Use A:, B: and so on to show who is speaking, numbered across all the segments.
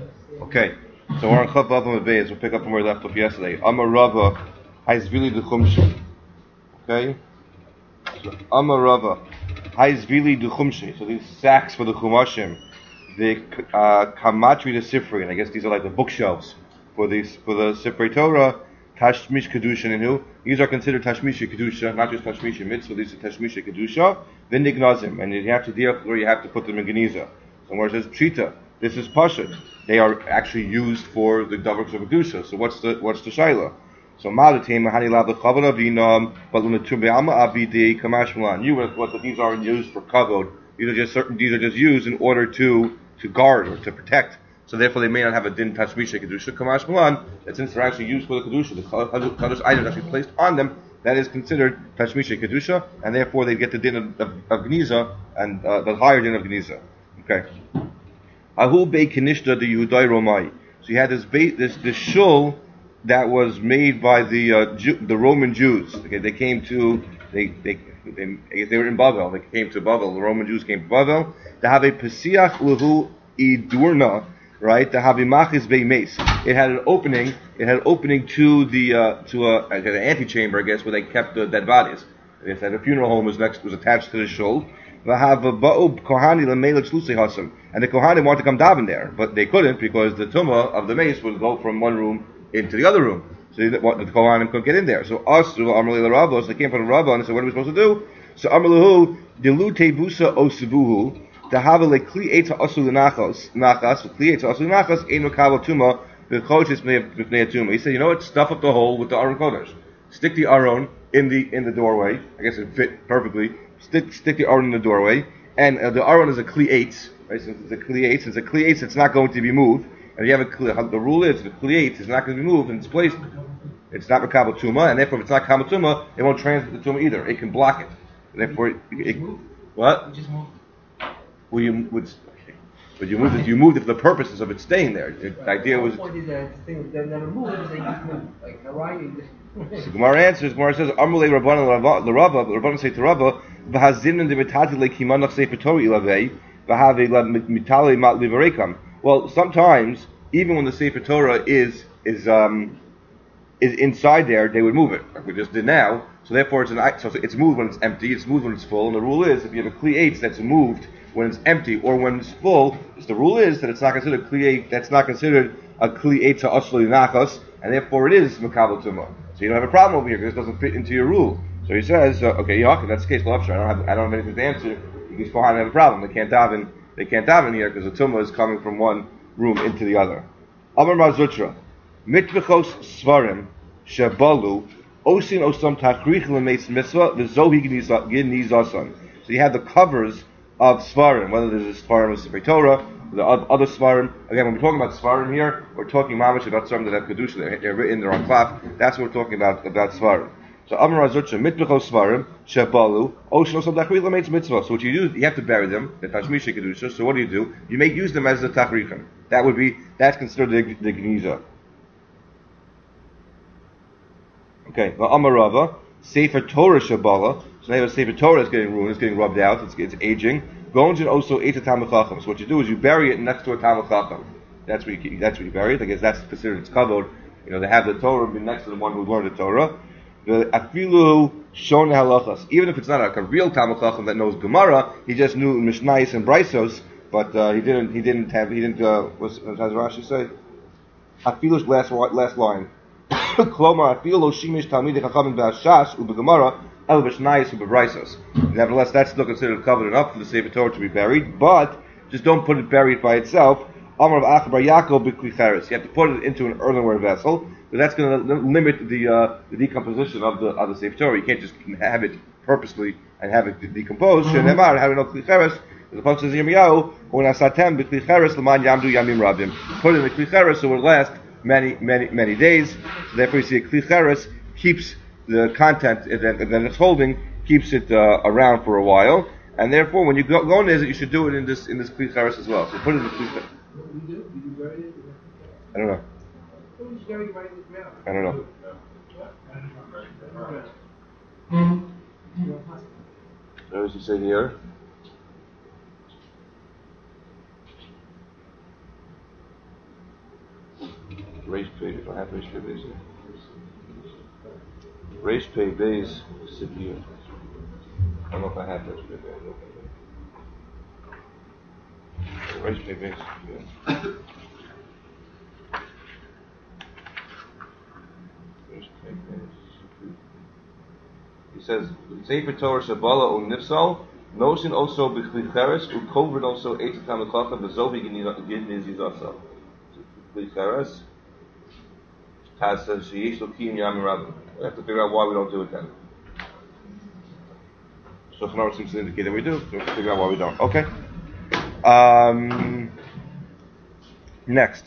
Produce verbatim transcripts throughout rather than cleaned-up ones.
A: Okay, so we're on Chav Vav Amud Beis. We'll pick up from where we left off yesterday. Amar Rava, Haizvili the Chumshi. Okay, so Amar Rava, Haizvili the Chumshi. So these sacks for the Chumashim, the uh, Kamatri the Sifri, and I guess these are like the bookshelves for these for the Sifrei Torah. Tashmish Kedusha and who? These are considered Tashmish Kedusha, not just Tashmish Mitzvah. These are Tashmish Kedusha. Then Nignazim, and you have to deal where you have to put them in Geniza. Somewhere it says Pshita. This is Pashut. They are actually used for the Davos of Kedusha. So what's the what's the Shaila? So Malatim Hani Lav the Chavod Avinam, but Lunatumbe Alma Abidi Kamashmalan. You would what that these aren't used for kavod. These are just certain. These are just used in order to to guard or to protect. So therefore, they may not have a din tashmisha kedusha kamash malan. That since they're actually used for the kedusha, the kaddish items actually placed on them, that is considered tashmisha kedusha, and therefore they get the din of, of, of gniza and uh, the higher din of gniza. Okay. Ahu bei kinishta the Yehudai Romai. So you had this ba- this this shul that was made by the uh, Jew, the Roman Jews. Okay, they came to they they they they were in Bavel. They came to Bavel. The Roman Jews came to Bavel. They have a pesiach lehu idurna. Right, the Havimachis Beimes. It had an opening. It had an opening to the uh, to a, an antechamber, I guess, where they kept the dead bodies. They said a funeral home was next was attached to the shul. And the Kohanim wanted to come daven there, but they couldn't because the tumah of the mace would go from one room into the other room. So the Kohanim couldn't get in there. So Asru Amalei L'Ravo, so they came from the Rava and they said, "What are we supposed to do?" So Amalahu Dilute Busa Osabuhu. To have a kli eta asul nachas, nachas, kli eta asul nachas, ain't no kaval tuma, the chodesh b'fnei tuma. He said, you know what? Stuff up the hole with the aron kodesh. Stick the aron in the in the doorway. I guess it fit perfectly. Stick stick the aron in the doorway, and uh, the aron is a kli eitz, right? Since it's a kli eitz, since it's a kli eitz, it's not going to be moved. And if you have a kli, the rule is the kli eitz is not going to be moved in its place. It's not kaval tuma, and therefore, if it's not kaval tuma, it won't transmit the tuma either. It can block it. Therefore, it, it, what? Well, you would, okay. But you moved it. You moved it for the purposes of it staying there. The right. idea was. The point is that things that never moved. They just moved. Like Hawaii. So Gemara answers. Gemara says, "Amrulei Rabbanan l'Rava." The Rabbanan say to Rava, "V'hazimnan demitati lekimanach sefer Torah ilavei v'havei mitali mat livarekam." Well, sometimes even when the sefer Torah is is um is inside there, they would move it, like we just did now. So therefore, it's an so it's moved when it's empty. It's moved when it's full. And the rule is, if you have a kli eitz that's moved when it's empty or when it's full, the rule is that it's not considered kli eitz. That's not considered a kli eitz asli nachas, and therefore it is makabel tuma. So you don't have a problem over here because it doesn't fit into your rule. So he says, uh, okay, yeah, okay, that's the case. Well, I don't have, I don't have anything to answer. These Kohanim have a problem. They can't daven. They can't daven here because the tuma is coming from one room into the other. Amar Mazutra, mitvichos svarim shebalu osin osam tachrich l'meis mitzvah v'zohi gnizasan. So you have the covers of Svarim, whether there's a Svarim of Sefer Torah, the other Svarim. Again, when we're talking about Svarim here, we're talking mamash about Svarim that have Kedusha, they're, they're written, they're on cloth. That's what we're talking about, about Svarim. So, Amar Azutcha, Mitbechos Svarim, Shebalu, Oshno Sabdachri Lameitz Mitzvah. So what you do, you have to bury them, the Tashmisha Kedusha. So what do you do? You make use them as the Tachrichim. That would be, that's considered the, the Geniza. Okay, Amar Rava, Sefer Torah Shabala. So now the Sefer Torah is getting ruined, it's getting rubbed out, it's, it's aging. Gonjin also ate a Talmud Chacham. So what you do is you bury it next to a Talmud Chacham. That's where you keep, that's where you bury it. I guess that's considered its kavod. You know, they have the Torah be next to the one who learned the Torah. The afilu shon halachas. Even if it's not like a real Talmud Chacham that knows Gemara, he just knew Mishnayos and Braisos, but uh, he didn't. He didn't have. He didn't. Uh, what's, what does Rashi say? Afilu's last last line. Kloma afilu shimish talmidei chachamim b'ashas ubegemara. Nevertheless, that's still considered covered enough for the Sefer Torah to be buried, but just don't put it buried by itself. Amar Achabar Yaakov b'klicheres. You have to put it into an earthenware vessel, but that's going to limit the uh, the decomposition of the of the Sefer Torah. You can't just have it purposely and have it decompose. Shenemar, how do you know klicheres? The pasuk says Yirmiyahu, "Unasatem b'klicheres l'man yamdu yamim rabim." Put it in the klicheres so it will last many many many days. So therefore, you see, a klicheres keeps the content that, that it's holding, keeps it uh, around for a while, and therefore, when you go, go in there, you should do it in this in this kli charis as well. So put it in the kli charis. I don't know. I don't know. What does he say here? Reish Pei, if I have Reish Pei Beis. Reish Pei Beis, Sibiya. I don't know if I have Reish Pei Beis. Reish Pei Beis, yeah. He says, Sefer Torah Shabala O Nifsal, Notion also B'chli Cheres, U Kovid also Eitzat HaMeklacha, B'zovi Giniz Yisasa. B'chli Cheres, Taz says, Sheyesh Lokim Yam Rabbi. We have to figure out why we don't do it then. So Chanor seems to indicate that we do, so we have to figure out why we don't. Okay. Um, next.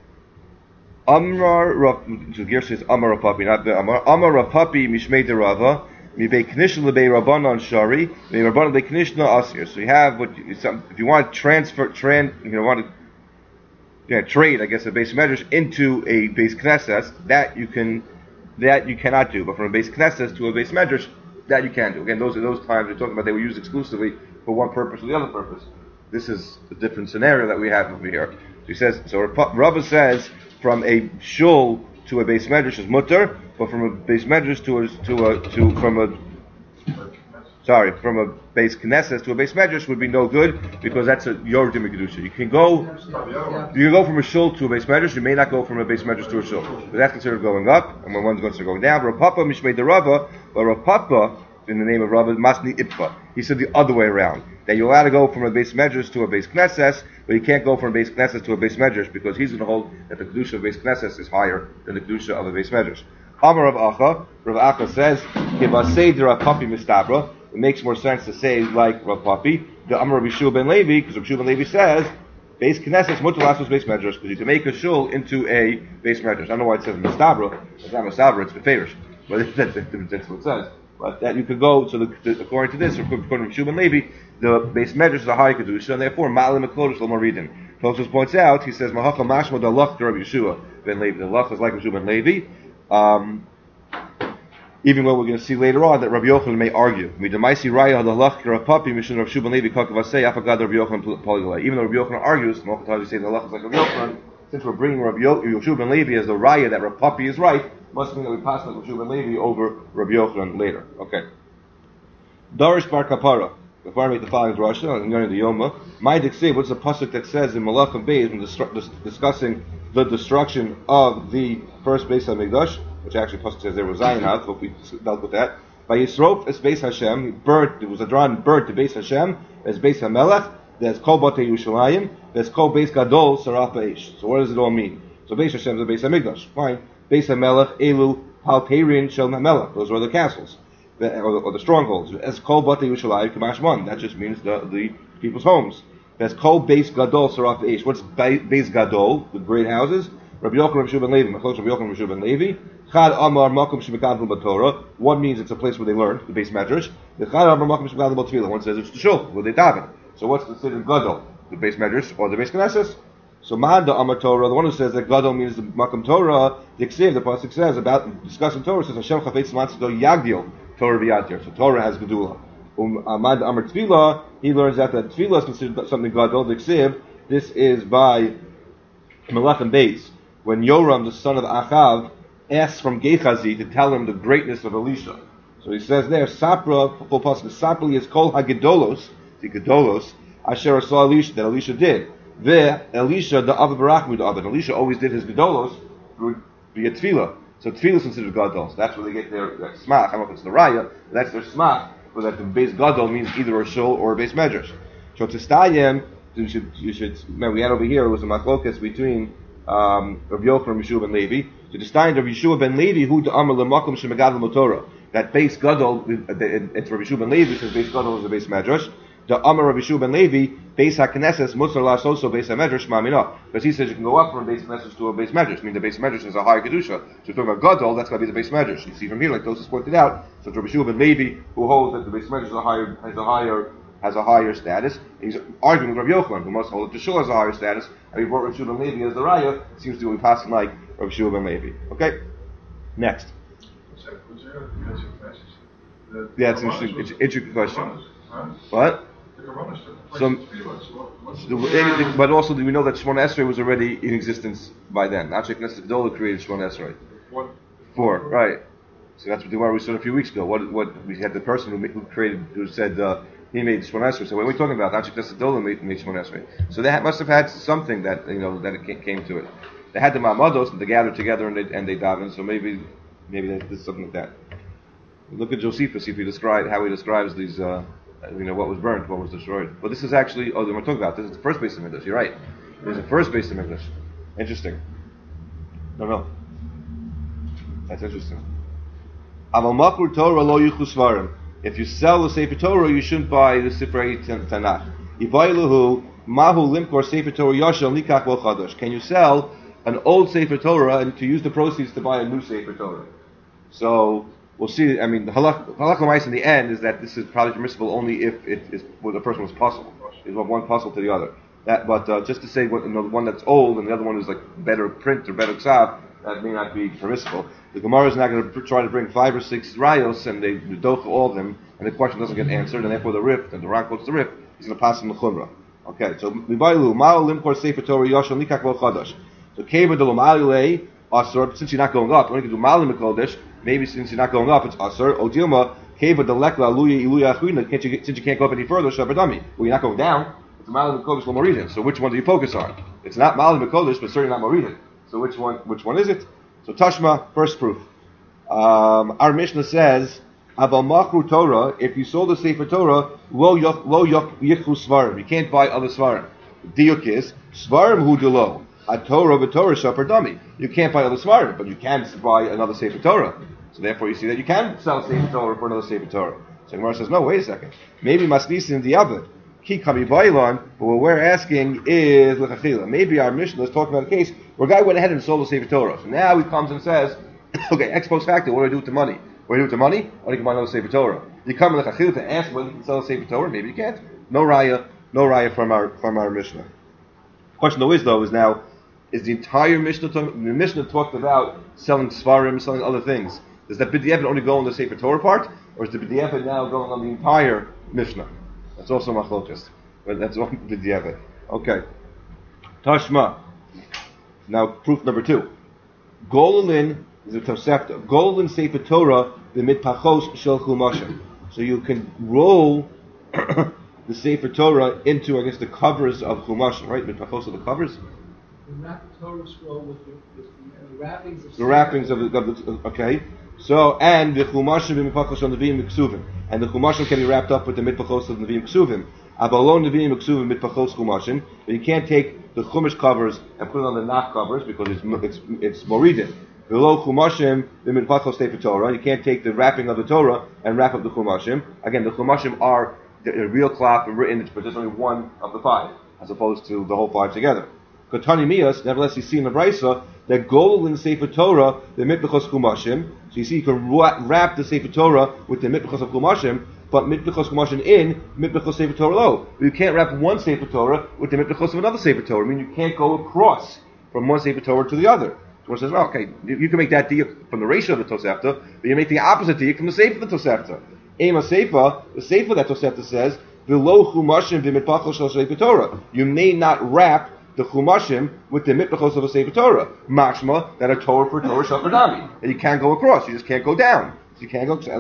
A: Amar Rav, so here says Amar Rav Papi, not the Amar. Amar Rav Papi Mishmei de Rava, Mibei Knishna lebei Rabbanon Shari, Mibei Rabbanon lebei Knishna Asir. So you have what you, if you want to transfer, tran, you know, want to yeah, trade, I guess, a base measures into a base Knesset, that you can, that you cannot do. But from a base Knesset to a base measures, that you can do. Again, those are those times we're talking about they were used exclusively for one purpose or the other purpose. This is a different scenario that we have over here. So he says, so Rava says, from a shul to a base medrash is mutter, but from a base medrash to a to a to from a sorry from a base knesses to a base medrash would be no good because that's a yordim kedusha. You can go you can go from a shul to a base medrash. You may not go from a base medrash to a shul, but that's considered going up, and when one's going to going down. Rav Papa mishmei de Rava, but Rav Papa in the name of Rava masni ippa. He said the other way around, that you're allowed to go from a base medrash to a base knesses, but you can't go from a base knesses to a base medrash because he's going to hold that the kedusha of base knesses is higher than the kedusha of a base medrash. Amar Rav Acha, Rav Acha says, "Kibasei de Rav Papi mistabra." It makes more sense to say like Rav Papi, the Amar Rav Yeshua ben Levi, because Rav Yeshua ben Levi says, base knesses mutter lasos base medrash, because you can make a shul into a base medrash. I don't know why it says mistabra. It's not mistabra; it's beferish, but that's, that's what it says. But that you could go, so the, the, according to this, according to Shub and Levi, the base medrash is a high kedusha, and therefore ma'alim eklodos l'maridin. Tosfos points out, he says mahacha mashma da lach to Rabbi Yeshua ben Levi. The lach is like Shub ben Levi. Um, even though we're going to see later on that Rabbi Yochanan may argue. Midamaisi raya the lach to Rav Papi mishun Rav Shub ben Levi kakavasei afagad Rabbi Yochanan polygalei. Even though Rabbi Yochanan argues, most times we say the lach is like Rabbi Yochanan. Since we're bringing Rabbi Shub ben Levi as the raya that Rav Papi is right, must mean that we pass like Rabbi Shub ben Levi over Rabbi Yochanan later. Okay. Darish bar kapara. Before I make the following drasha, I'm going to the Yoma. My diksiv, what's the pasuk that says in Malachim Beis when distru- discussing the destruction of the first Beis HaMikdash, which actually pasuk says there was Zion out. Hope we dealt with that. By Yisrof es Beis Hashem, he burnt. It was a drawn burnt to Beis Hashem as Beis HaMelech. There's Kol Batei Yushalayim. There's Kol Beis Gadol Saraf Eish. So what does it all mean? So Beis Hashem is the Beis HaMikdash. Fine. Beis HaMelech Elu Palperian Shel HaMelech. Those are the castles. The, or, the, or the strongholds. As Kol Batei Yushalayim Kamash Mon. That just means the, the people's homes. There's Kol Beis Gadol Saraf Eish. What's Beis Gadol? The great houses. Rabbi Yochanan, Rabbi Shub ben Levi. Machlosh Rabbi Yochanan, Rabbi Shub ben Levi. Chad Amar Makom Shemekadlu B'Torah. One means it's a place where they learn the base medrash. The Chad Amar Makom Shemekadlu B'Tfilah. One says it's the shul where they daven. So what's considered Gadol? The base medrash or the base knesses? So Mahanda Amar Torah, the one who says that Gadol means the Makom Torah, the Ksiv, the pasuk says about discussing Torah, says Hashem Chafetz Matzdo Yagdil Torah V'Yatir. So Torah has Gedula. Um, Mahanda Amar Tfilah, he learns that that Tfilah is considered something Gadol. The Ksiv, this is by Melachim Beis, when Yoram, the son of Achav, asks from Gehazi to tell him the greatness of Elisha. So he says there, Sapra, full pasuk, Sapli is called Hagedolos, the Gedolos, Asher saw Elisha, that Elisha did. The Elisha, the Ava Barachmid Ava. Elisha always did his Gedolos through via Tefillah. So Tefillah is considered Gadols. That's where they get their, their smach. I don't know if it's the Raya, but that's their smach. But that the base Gadol means either a shul or a base medrash. So to Stayim, you should, you should, remember we had over here, it was a machlokas between um, Rav Yochanan and Yeshua ben Levi. To the Stein of Yeshua ben Levi, who the Amar Lemakom Shemegadol Motorah. That base Gadol, it's Rav Yeshua ben Levi, because base Gadol is the base medrash. The Amar Rav Yeshua ben Levi, base HaKnesses, Mutzar Las also base HaMedrash, Mamina. Because he says you can go up from a base Knesses to a base Medrash. I mean, the base Medrash is a higher Kedusha. So you're talking about Gadol, that's got to be the base Medrash. You see from here, like Tosfos pointed out, so Rav Yeshua ben Levi, who holds that the base Medrash is a higher, has a higher, has a higher status. He's arguing with Rav Yochanan, who must hold that the Shul has a higher status, and he brought Rav Yeshua ben Levi as the Raya. It seems to be passing like Rav Yeshua ben Levi. Okay? Next. Yeah, it's an interesting, it's an interesting question. What? So, so, but also do we know that Shmona Esrei was already in existence by then? Not Knesset Gedolah created Shmona Esrei. Four, right? So that's what the we said a few weeks ago. What what we had the person who, who created who said uh, he made Shmona Esrei. So what are we talking about? Not Knesset Gedolah made, made Shmona Esrei. So they must have had something that you know that it came to it. They had the Ma'amados and they gathered together and they and they davened. So maybe maybe there's something like that. Look at Josephus, if he described how he describes these. Uh, You know what was burnt, what was destroyed. But this is actually oh, we're talking about this is the first base of English. You're right. This is the first base of English. Interesting. No, no. That's interesting. If you sell the Sefer Torah, you shouldn't buy the Sifrei Tanakh. Can you sell an old Sefer Torah and to use the proceeds to buy a new Sefer Torah? So we'll see. I mean, the halach halach in the end is that this is probably permissible only if it is well, the person was puzzled. Is one puzzle to the other. That, but uh, just to say what, you know, one that's old and the other one is like better print or better ksav, that may not be permissible. The Gemara is not going to try to bring five or six rayos and they doch all of them, and the question doesn't get answered, and therefore the rift and the Ran quotes the rift. He's going to pass in the chumrah. Okay, so mibaylu ma'al limkor sefer Torah yashon likak lo chadash. So keva de lo ma'alei asur. Since you're not going up, when you can do ma'alim kodesh. Maybe since you're not going up, it's asur. O dilma keva de lekla luya iluya achuna. Can't you? Since you can't go up any further, shabadami. Well, you're not going down. It's ma'alim kodesh lo moridin. So which one do you focus on? It's not ma'alim kodesh, but certainly not moridin. So which one? Which one is it? So Tashma, first proof. Um, our Mishnah says, "Aval makru Torah." If you sold the Sefer Torah, lo yok lo yok yichru svarim. You can't buy other svarim. Diuk is svarim hu delo. A Torah v'Torah shapar dami. You can't buy other svarim, but you can buy another Sefer Torah. So therefore, you see that you can sell Sefer Torah for another Sefer Torah. So Gemara says, "No, wait a second. Maybe masnisin diavad ki kami bailon." But what we're asking is l'chachila. Maybe our Mishnah is talking about a case where a guy went ahead and sold the Sefer Torah. So now he comes and says, "Okay, ex post facto, what do I do with the money? What do I do with the money? Or you can buy another Sefer Torah." You come in l'chachila to ask whether you can sell a Sefer Torah. Maybe you can't. No raya, no raya from our from our Mishnah. The question though is though is now is the entire Mishnah talk, the Mishnah talked about selling svarim, selling other things. Does that b'diavad only go on the Sefer Torah part, or is the b'diavad now going on the entire Mishnah? That's also machlokas, but that's all b'diavad. Okay, Tashma. Now proof number two. Gololin is a Tosefta. Gololin Sefer Torah the mitpachos shel chumashim. So you can roll the Sefer Torah into, I guess, the covers of chumashim, right? Mitpachos are the covers.
B: The wrap Torah scroll with the, with the wrappings of
A: the wrappings of the, of the okay. So and the chumashim mitpachos on the neviim ksuvim, and the chumashim can be wrapped up with the mitpachos of the neviim ksuvim. Abalon neviim ksuvim mitpachos chumashim, but you can't take the chumash covers and put it on the nach covers because it's it's it's moridin. Below chumashim the mitpachos Sefer Torah, you can't take the wrapping of the Torah and wrap up the chumashim. Again, the chumashim are the, the real cloth and written, but there's only one of the five, as opposed to the whole five together. Kotani Mias, nevertheless, you see in the Brisa that gold in the Sefer Torah, the mitpachos chumashim. So you see, you can wrap the Sefer Torah with the mitpachos of chumashim, but mitpachos chumashim in mitpachos Sefer Torah lo. But you can't wrap one Sefer Torah with the mitpachos of another Sefer Torah. I mean, you can't go across from one Sefer Torah to the other. So one says, well, okay, you can make that diuk from the ratio of the Tosefta, but you make the opposite diuk from the Sefer of the Tosefta. Ema Sefer, the Sefer that Tosefta says, below chumashim the mitpachos shel Sefer Torah. You may not wrap the chumashim with the mitpachos of a Sefer Torah. Mashma, that a Torah for Torah shel Perdami. And you can't go across, you just can't go down. So you can't go, but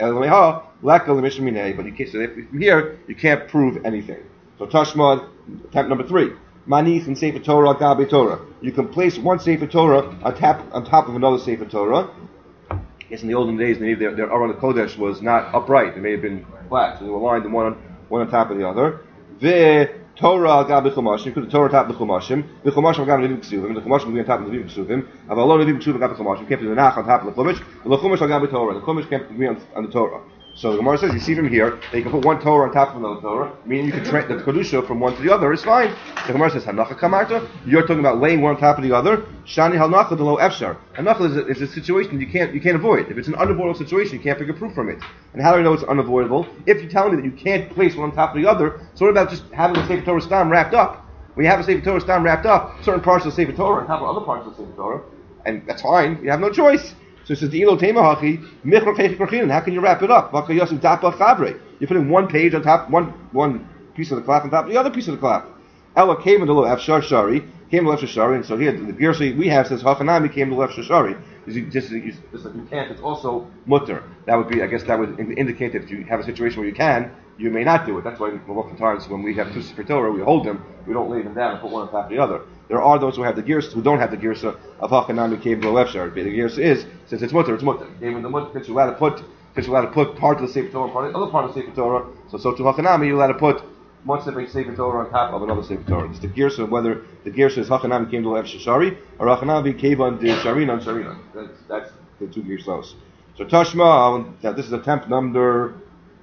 A: you can't, so from here, you can't prove anything. So Tashma, attempt number three. Manich and Sefer Torah, Gabi Torah. You can place one Sefer Torah on top, on top of another Sefer Torah. I guess in the olden days, maybe their, their Aron Kodesh was not upright. It may have been flat, so they were lined one on, one on top of the other. The Torah Gabi Chumashim. You put the Torah on top of the Chumashim. The Chumashim Gabi Nevi'im Ksuvim. The Chumashim will be on top of the Nevi'im Ksuvim. Avalon Nevi'im Ksuvim Gabi Chumashim. You can't put the Nach on top of the Chumash. The Chumash Gabi Torah. The Chumash can't be on, on the Torah. So the Gemara says, you see from here, that you can put one Torah on top of another Torah, meaning you can tra- the Kedusha from one to the other is fine. The Gemara says, Hanacha Kamarta, you're talking about laying one on top of the other. Shani Hanacha Delo Efshar. Hanacha is a, is a situation you can't you can't avoid. If it's an unavoidable situation, you can't pick a proof from it. And how do I know it's unavoidable? If you tell me that you can't place one on top of the other, so what about just having the Sefer Torah Stam wrapped up? When you have a Sefer Torah Stam wrapped up, certain parts of the Sefer Torah on top of other parts of the Sefer Torah, and that's fine, you have no choice. So it says, the Ilo Temahachi, Michro Kechi Korchinan, how can you wrap it up? You're putting one page on top, one one piece of the cloth on top of the other piece of the cloth. Ella came in the lo afshar shari, came to left shari, and so here the Gersi we have says Hachanami came to left shari. Just, just like you can't, it's also mutter. That would be, I guess, that would indicate that if you have a situation where you can, you may not do it. That's why oftentimes when we have two Sefer Torah, we hold them, we don't lay them down and put one on top of the other. There are those who have the Gersa who don't have the Gersa of Hachanami came to the left shari. The Gersa is, since it's mutter, it's mutter. Even the mutter, since you're allowed to put, since you're allowed to put part of the Sefer Torah, part of the other part of the Sefer Torah, so so to Hachanami you're allowed to put one separate Sefer Torah on top of another Sefer Torah. It's the Gersa of whether the Gersa is Hachanami came to the left shari or Hachanami came on the Sharinan Sharinan. That's that's the two Gersos. So Tashma, now this is attempt number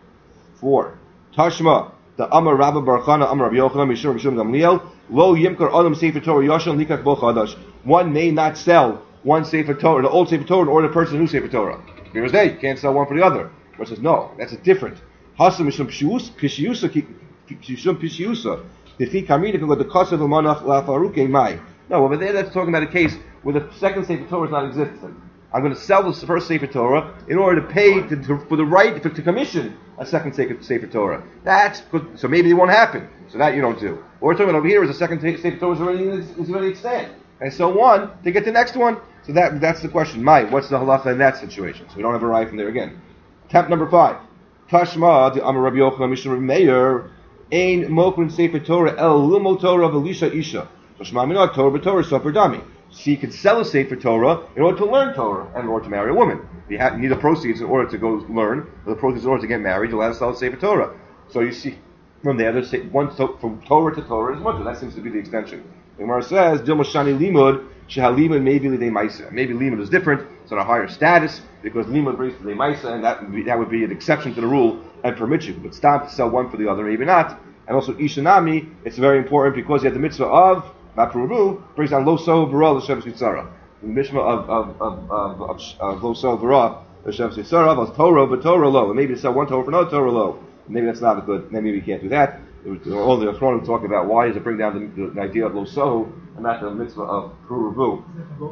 A: four. Tashma, the Amar Rabba Barchana, Amar Rabbi Yochanan, Mishum Mishum Gamliel, Lo Yimkar Adam Sefer Torah Yashan Likach Bo Chadash. One may not sell one Sefer Torah, the old Sefer Torah, in order to purchase a new Sefer Torah. Because they can't sell one for the other. But says no, that's a different. Hasam Mishum Pshius, Pishiusa, Pshishum Pishiusa. Defi Kamina can go the cost of a Manach Lafaruke Mai. No, over there that's talking about a case where the second Sefer Torah is not existent. I'm going to sell the first Sefer Torah in order to pay to, to, for the right to, to commission a second Sefer, Sefer Torah. That's good. So maybe it won't happen. So that you don't do. What we're talking about over here is the second Sefer Torah is already is already extant, and so on to get the next one. So that that's the question. Mai, what's the halacha in that situation? So we don't have a right from there again. Attempt number five. Tashma the Amar Rabbi Yochanan Mishra Rabbi Meir Ein Mokrin Sefer Torah El Lumo Torah of Elisha Isha. Tashma Minah Torah B'Torah Sofer Dami. So you can sell a Sefer Torah in order to learn Torah and in order to marry a woman. You, have, you need the proceeds in order to go learn, or the proceeds in order to get married. You're allowed to sell a Sefer Torah. So you see from there, there's one from Torah to Torah is mutter. That seems to be the extension. The Gemara says, Dilma Shani Limud, Shehalimud maybe Lidei Maisa. Maybe Limud is different, it's on a higher status, because Limud brings Lidei Maisa, and that would, be, that would be an exception to the rule and permit you. But stop to sell one for the other, maybe not. And also Ishanami, it's very important because you have the mitzvah of Maprubu, brings down Lo So V'ra L'Shem Sitzara. The mitzvah of of of of, of, of Lo So V'ra L'Shem Sitzara of Torah but Torah Lo. And maybe to sell one Torah for another Torah Lo. Maybe that's not a good. Maybe we can't do that. All the Achronim talk about why does it bring down the, the idea of Lo So and not the mitzvah of Prurubu.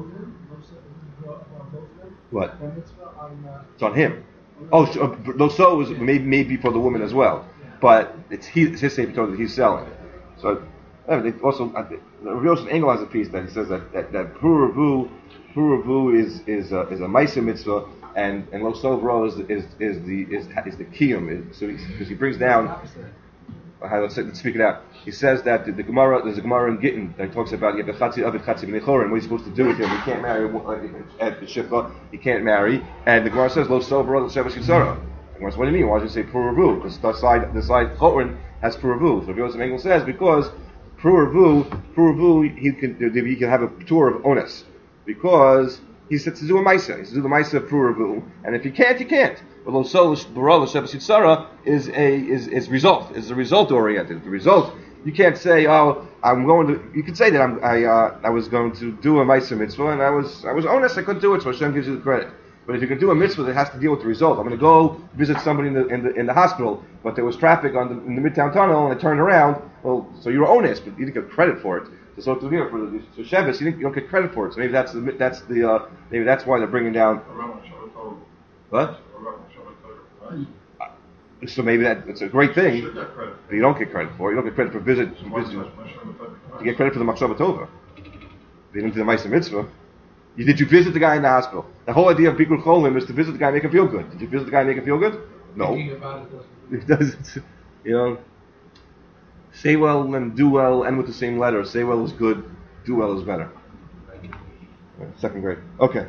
A: What? It's on him. Oh, so, Lo So is maybe maybe for the woman as well, but it's he it's his Sefer Torah that he's selling. So. It also, Rav Yosef Engel has a piece that he says that that, that Puravu, Puravu is is a, is a Maisa mitzvah, and and Lo So V'ra is is is the is is the kiyum. So because he, he brings down, uh, let's, let's speak it out. He says that the, the Gemara, there's a Gemara in Gittin that talks about you have the Chatzi Avid Chatzi B'nei Chorin. What he's supposed to do with him? He can't marry at the Shifra. He can't marry, and the Gemara says Lo So V'ra L'Shem Sitzara. What do you mean? Why does it say Puravu? Because the side the side Chorin has Puravu. So Rav Yosef Engel says because Puravu, Puravu, he can he can have a tour of onus because he said to do a Maisa. He said to do the Maisa of Puravu, and if he can't, he can't. But Lo So V'ra L'Shem Sitzara is a is is result is a result oriented. The result you can't say, oh, I'm going to. You can say that I'm I uh, I was going to do a Maisa mitzvah and I was I was honest. I couldn't do it, so Hashem gives you the credit. But if you can do a mitzvah that has to deal with the result, I'm going to go visit somebody in the in the, in the hospital, but there was traffic on the, in the Midtown Tunnel, and I turned around. Well, so you were honest, but you didn't get credit for it. So to here for the so Shevis, you, you don't get credit for it. So maybe that's the that's the uh, maybe that's why they're bringing down. What? So maybe that it's a great thing, but you don't get credit for it. You don't get credit for visit. visit you get credit for the Machshava Tova. You didn't do the Ma'aser Mitzvah. You, did you visit the guy in the hospital? The whole idea of Bikur Cholim is to visit the guy and make him feel good. Did you visit the guy and make him feel good? No. It doesn't. You know, say well and do well end with the same letter. Say well is good, do well is better. Right, second grade. Okay.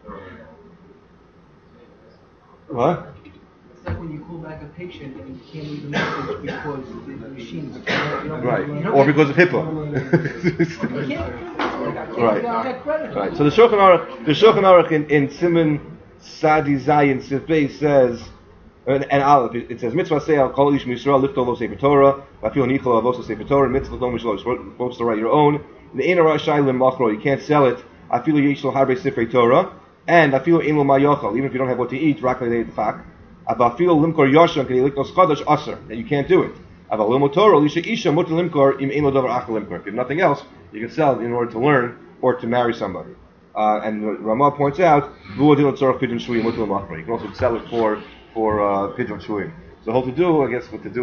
A: What?
C: It's like when you call back a patient and you can't leave a message because the machine is
A: right, or because of HIPAA. Right. Right. So the Shulchan Aruch, the Shulchan Aruch in, in Siman Sadi Zayin Sifbei says, and, and Aleph, it, it says, Mitzvah say al kol ish Yisrael lift lo sefer Torah, v'afil nichol avos sefer Torah, mitzvah lo mishlo, you're supposed to write your own. The ein rashai lemachro, you can't sell it. Afil yesh lo harbe sefer Torah, and afil ein lo mayochal, even if you don't have what to eat, rak leidei tefak. Avafil limkor yoshan k'nei liknos chadash aser, that you can't do it. Aval limo Torah lisha isha mutar limkor im ein lo davar achal limkor. If you have nothing else, you can sell it in order to learn or to marry somebody. Uh, and Ramah points out, you can also sell it for for uh, pidyon shuyim. So the whole to do, I guess, what to do with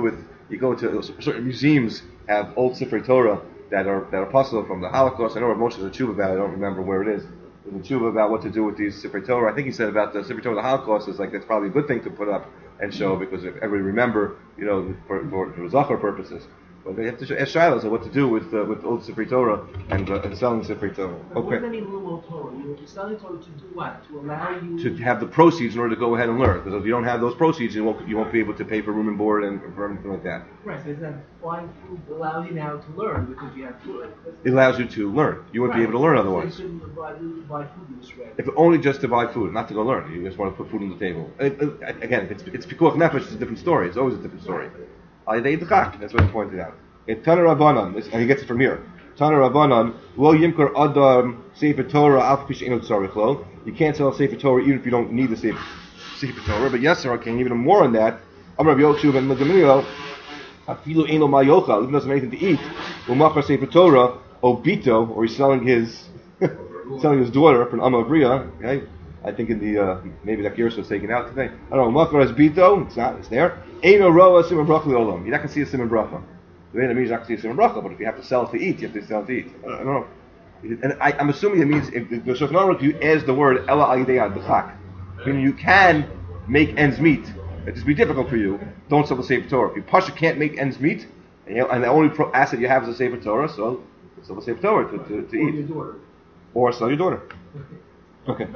A: You go to certain museums have old Sifrei Torah that are that are possible from the Holocaust. I know most of the tshuva about it. I don't remember where it is. There's a tshuva about what to do with these Sifrei Torah. I think he said about the Sifrei Torah of the Holocaust is like that's probably a good thing to put up and show because if everybody remember, you know, for for, for Zachar purposes. But they have to ask Shiloh so what to do with uh, with old Sifrei Torah and, uh, and selling Sifrei Torah.
C: But what
A: Okay.
C: does that mean, little Torah? You're selling Torah to do what? To allow you
A: To have the proceeds in order to go ahead and learn. Because if you don't have those proceeds, you won't you won't be able to pay for room and board and for anything like that.
C: Right, so it's that buying food allows you now to learn because you have food.
A: It allows you to learn. You wouldn't be able to learn otherwise.
C: So you couldn't buy, buy food this way.
A: If only just to buy food, not to go learn. You just want to put food on the table. It, it, again, if it's it's pikuach nefesh, it's a different story. It's always a different story. That's what he pointed out. It Tana Rabbanan, and he gets it from here. Tana Rabbanan, lo yimkar adam sefer Torah al pish enot tzarich lo. You can't sell a sefer Torah even if you don't need the sefer, sefer Torah. But yes, sir, I can even more on that. Amar Rabbi Yochanan ben Gamliel, afilu eno ma yochal, even doesn't have anything to eat. U'machar sefer Torah obito, or he's selling his selling his daughter for an Amma Bria. Okay, I think in the uh, maybe that Gersh was taken out today. I don't know. Machar has bito. It's not. It's there. Eno roa simon bracha leolam. You're not going to see a simon bracha. The way that means you're not going to see a simon bracha. But if you have to sell it to eat, you have to sell it to eat. I don't know. And I, I'm assuming it means if the Shulchan Aruch you adds the word ela al yidei adchak, meaning you can make ends meet. It just be difficult for you. Don't sell the Sefer Torah. If you pasha can't make ends meet, and, you, and the only pro- asset you have is the Sefer Torah, so sell the Sefer Torah to, to, to
C: Or
A: eat.
C: your daughter.
A: Or sell your daughter. Okay.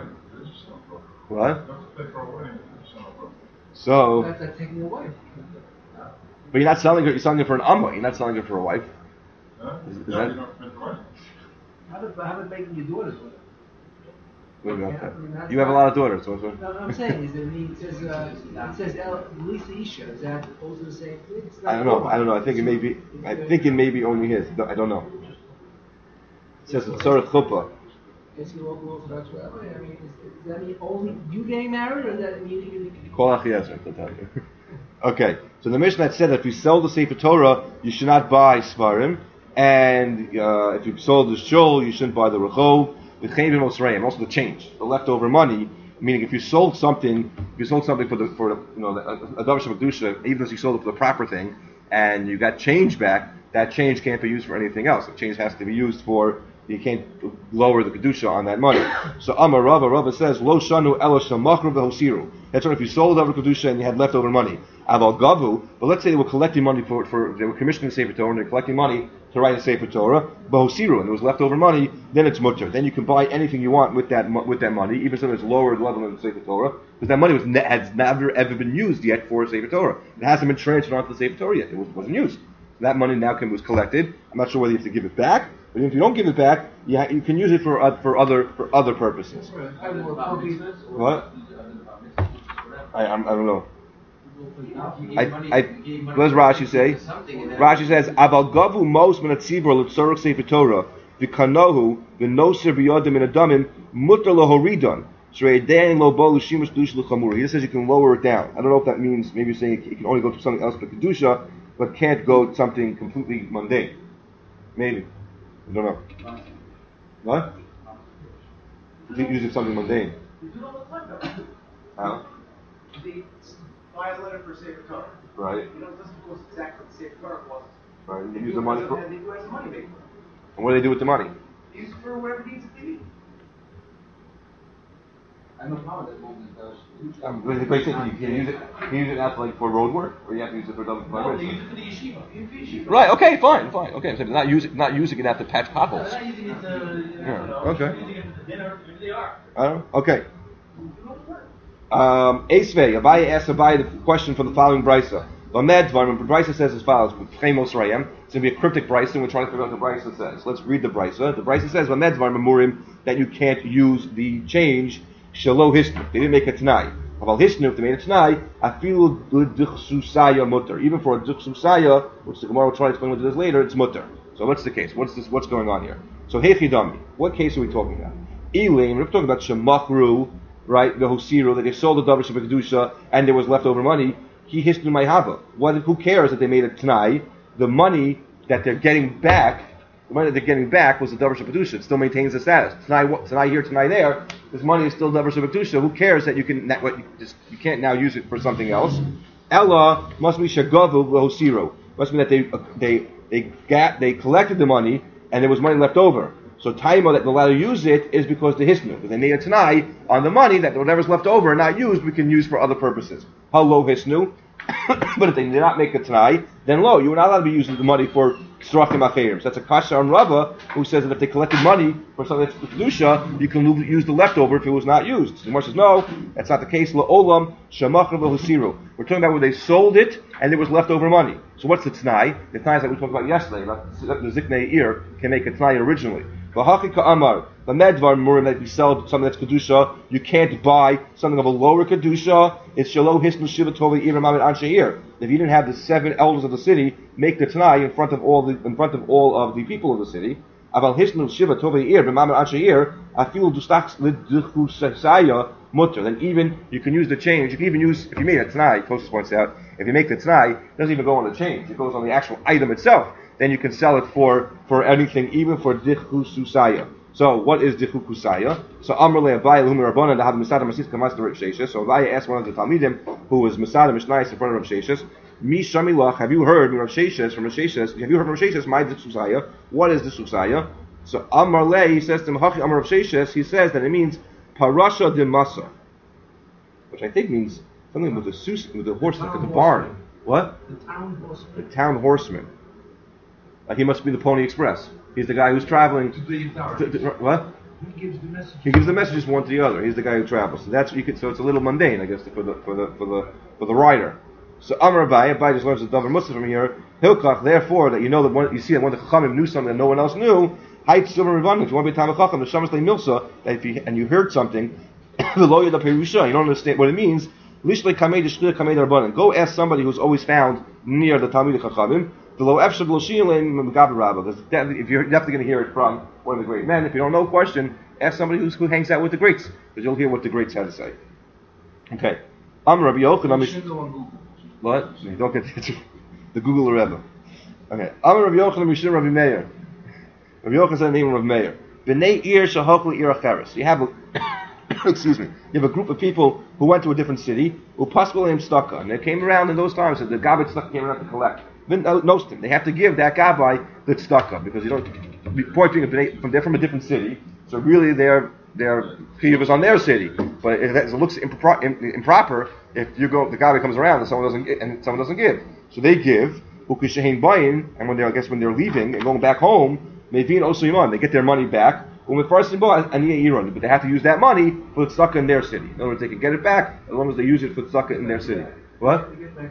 A: What? So,
C: That's like taking a wife.
A: but you're not selling it. You're selling it for an amma. You're not selling it for a wife. Is, is that?
C: How about, how about making your daughter's wife?
A: Wait a minute,
C: Yeah, I
A: okay.
C: mean, that's
A: You have a
C: not-
A: lot of daughters. So, so.
C: No, what I'm saying is that it says uh, it says El Lisa Isha. Is that also the same thing? It's not
A: I don't know.
C: your
A: I don't know. I
C: wife.
A: think it may be. I think it may be only his. I don't know. It says it's Tzarech Chuppah.
C: Is he local Orthodox rabbi? I mean, is, does that mean only you getting married, or does that mean you can?
A: Kol Achiezer, I'll tell you. Okay, so the Mishnah had said that if you sell the Sefer Torah, you should not buy Svarim, and uh, if you sold the Shul, you shouldn't buy the Rechov, the Chayvim Osreim, also the change, the leftover money. Meaning, if you sold something, if you sold something for the for the, you know a Davar Shabbat even if you sold it for the proper thing, and you got change back, that change can't be used for anything else. The change has to be used for. You can't lower the kedusha on that money. So Amar Rava, Rava says, Lo shanu elo shamachru v'hosiru. That's right. If you sold over kedusha and you had leftover money, aval gavu. But let's say they were collecting money for for they were commissioning the Sefer Torah and they're collecting money to write a Sefer Torah, v'hosiru, and there was leftover money. Then it's mutter. Then you can buy anything you want with that with that money, even if it's lower level than the Sefer Torah, because that money was ne- has never ever been used yet for a Sefer Torah. It hasn't been transferred onto the Sefer Torah yet. It was, wasn't used. That money now can was collected. I'm not sure whether you have to give it back, but if you don't give it back, you, ha- you can use it for uh, for other for other purposes. What? I I'm, I don't know. I I what does Rashi say? Rashi says Aval Gavu Mos Min Atzibur L'Tzorach Sefer Torah V'Kanohu V'Noser B'Yodim Min Adamim Mutter Lohoridon Shreidein Lo Bo L'Shimush Kedusha L'Chamura. He just says you can lower it down. I don't know if that means maybe you're saying it can only go to something else but Kedusha, but can't go to something completely mundane. Maybe. I don't know. What? Use it something mundane. How?
D: They buy a letter for Sefer Torah.
A: Right.
D: You know, it doesn't cost exactly what Sefer Torah costs.
A: Right. They use the money for.
D: And they do it as a money maker.
A: And what do they do with the money?
D: They use it for whatever needs it to be.
E: I have no problem with that moment. Does.
A: Um, but the question is, can you use it? Can you use it not like for road work, or you have to use it for double?
E: No, they use it for the yeshiva. Use it for yeshiva.
A: Right. Okay. Fine. Fine. Okay. So not using not using it to patch potholes.
E: They're not using it to, you
A: Yeah,
E: know,
A: okay.
E: using it for dinner. Maybe they are.
A: I don't know. Okay. Um, Esvei, Abaye asks Abaye the question from the following brisa. Lamed Dvarim, the brisa says as follows: Chemos Rayam. It's going to be a cryptic brisa, and we're trying to figure out what the brisa says. Let's read the brisa. The brisa says Lamed Dvarim Amurim that you can't use the change Shalo Hisnu. They didn't make a Tanai. Aval Hisnu, if they made a Tanai, Afilu Duchsusaya Mutter. Even for a Duchsusaya, which the Gemara will try to explain what it is later, it's Mutter. So what's the case? What's this? What's going on here? So Hechidami. What case are we talking about? Elaim. We're talking about Shemachru, right? The Hosiru that they sold the Davar Shabbat Kedusha and there was leftover money. He Hisnu Mayhava. What? Who cares that they made a Tanai? The money that they're getting back. The money that they're getting back was the Davar Shabbat Kedusha. It still maintains the status. Tonight, tonight here, tonight there. This money is still Davar Shabbat Kedusha. Who cares that you can what you just you can't now use it for something else? Ella must be shagavu v'hosiro. Must mean that they they they got they collected the money and there was money left over. So taima that they're allowed to use it is because the hisnu. Because they made a tanai on the money that whatever's left over and not used, we can use for other purposes. How low hisnu? But if they did not make a tanai, then lo, you were not allowed to be using the money for tzrachim acherim. So that's a kasha on Rava, who says that if they collected money for something that's kedusha, you can use the leftover if it was not used. So the Gemara says no, that's not the case. La olam shemachar v'husiru. We're talking about where they sold it and there was leftover money. So what's the tanai? The tanai that we talked about yesterday, like the ziknei ir can make a tanai originally. V'hachi ka'amar, the medvar murim that if you sell something that's kedusha, you can't buy something of a lower kedusha. It's shalo hisnu shiva tova ir mamid ansheir. If you didn't have the seven elders of the city make the tanai in front of all the in front of all of the people of the city, aval hisnu shiva tova ir b'mamid ansheir afil dustach lidchusaya mutter. Then even you can use the change. You can even use if you made a tanai. Tosfos points out if you make the tanai, it doesn't even go on the change. It goes on the actual item itself. Then you can sell it for, for anything, even for dichu susaya. So, what is dichu kusaya? So, Amrle Abaye Lumi Rabbanan to have Masada Masis Kamas to Rav Sheshes. So, Abaye asked one of the Talmidim, who was Masada Mishnais in front of Rav Sheshes, Mi Shamilach, have you heard Rav Sheshes from Rav Sheshes? Have you heard from Rav Sheshes? My dichu susaya. What is dichu susaya? So, Amrle, he says to Mahachi Amar Rav Sheshes, he says that it means Parasha de Masa, which I think means something with the sus, with the horse, like at the barn. What?
C: The town horseman.
A: The town horseman. Like he must be the Pony Express. He's the guy who's traveling.
B: To the authorities.
A: To, to, what?
B: He gives the message.
A: He gives the messages one to the other. He's the guy who travels. So that's you could. So it's a little mundane, I guess, for the for the for the for the rider. So Amar Abaye, Abaye just learns the Davar Musaf from here. Hilkach, therefore, that you know that one, you see that one of the Chachamim knew something that no one else knew. Height silver rebundant. You want to be Talmid Chacham, the Shamas Le Milsa. That if you and you heard something, the lawyer the Perusha, you don't understand what it means. Lishlei Kamei Deshchir Kamei Darbanan. Go ask somebody who's always found near the Talmid Chachamim. The low efshad lo shilim megaber rabba. Because if you're definitely going to hear it from one of the great men, if you don't know a question, ask somebody who's, who hangs out with the greats, because you'll hear what the greats had to say. Okay. I'm Rabbi Yochanan.
B: You should go on Google.
A: What? You don't get the, the Google Rebbe. Okay. I'm Rabbi Yochanan Mishum Rabbi Meir. Rabbi Yochanan said the name of Rabbi Meir. B'nei ir shahokli ir acheres. You have a excuse me. You have a group of people who went to a different city, who possibly named Stucca, and they came around in those times. So the Gabbard Stucca came around to collect. They have to give that gabbai that's stuck up because you don't pointing from they're from a different city, so really their their chiyuv is on their city. But it, it looks impro- improper if you go the gabbai comes around and someone doesn't get, and someone doesn't give. So they give ukishein bayin, and when they're I guess when they're leaving and going back home, mevin also yiman they get their money back. But they have to use that money for the tzedakah in their city. In other words, they can get it back as long as they use it for tzedakah in their city. What?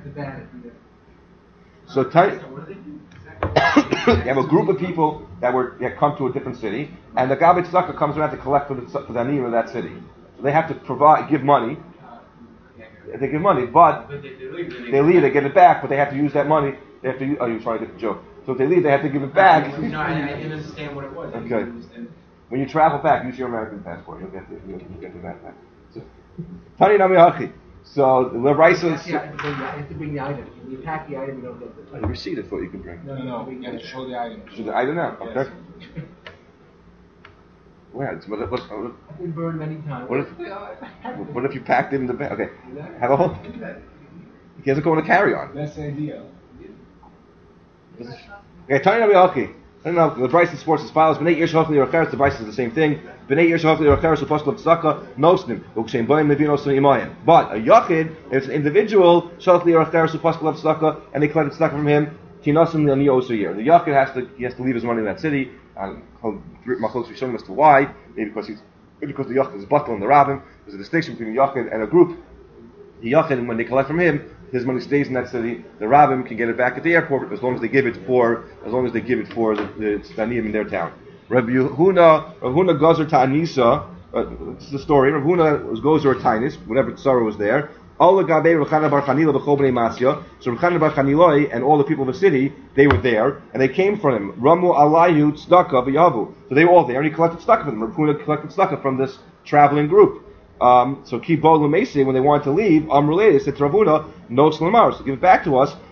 A: So time, you have a group of people that were that come to a different city, and the Gabbard Tzedakah comes around to collect for the for the aniyim of that city. So they have to provide, give money. They give money, but they leave, they get it back, but they have to use that money. They have to. Use, oh, you're trying to get the joke. So if they leave, they have to give it back.
E: No, I, I didn't understand what it was.
A: Okay. When you travel back, use your American passport. You'll get the you'll, you'll get the back back. So, Tani Nami Hachi. So the Raisa is.
C: You have to bring the item. When you pack the item, you don't get the.
A: Oh, the receipt is what you can bring.
B: No, no, no. You got to show the item.
A: Show the item now. Okay.
B: Yes.
A: Well, what, what, what,
C: I've been burned many times.
A: what if what if you packed it in the bag? Okay, have a whole. He doesn't go in a carry-on.
B: That's the idea.
A: Okay, Tani Nami Hachi. I don't know, the Bryce in sports as follows. B'nei Yish Hachli Racheres, the Bryce is the same thing. B'nei Yish Hachli Racheres, the Pascal of Tzedakah, Nosnim, Ukshem Boyim Levin Osnim Imayim. But a Yachid, if it's an individual, Shachli Racheres, the Pascal of Tzedakah, and they collect Tzedakah from him, Tinosim Le'ani Osu Yer. The Yachid has to, he has to leave his money in that city, and Machlos Rishon as to why, maybe because he's, maybe because the Yachid is bottle in the Rabbim, there's a distinction between the Yachid and a group. The Yachid, when they collect from him, his money stays in that city. The Rabbim can get it back at the airport as long as they give it for as long as they give it for the, the Tzdaniyim in their town. Rabbi Huna, Rabbi Huna Gozer Ta'anisa. Uh, this is the story. Rabbi Huna was Gozer Ta'anis, whenever Tzara was there. All the Gabei Rabbi Chana Bar Chanila b'Chol Bnei Masya. So Rabbi Chana Bar Chaniloi and all the people of the city, they were there and they came from him. Ramu Alayu Tzedakah v'Yavu. So they were all there and he collected tzedakah from them. Rabbi Huna collected tzedakah from this traveling group. Um, so keep Bo Lamesi when they wanted to leave. Um, related, they said to Ravuna, no Slamar, so give it back to us.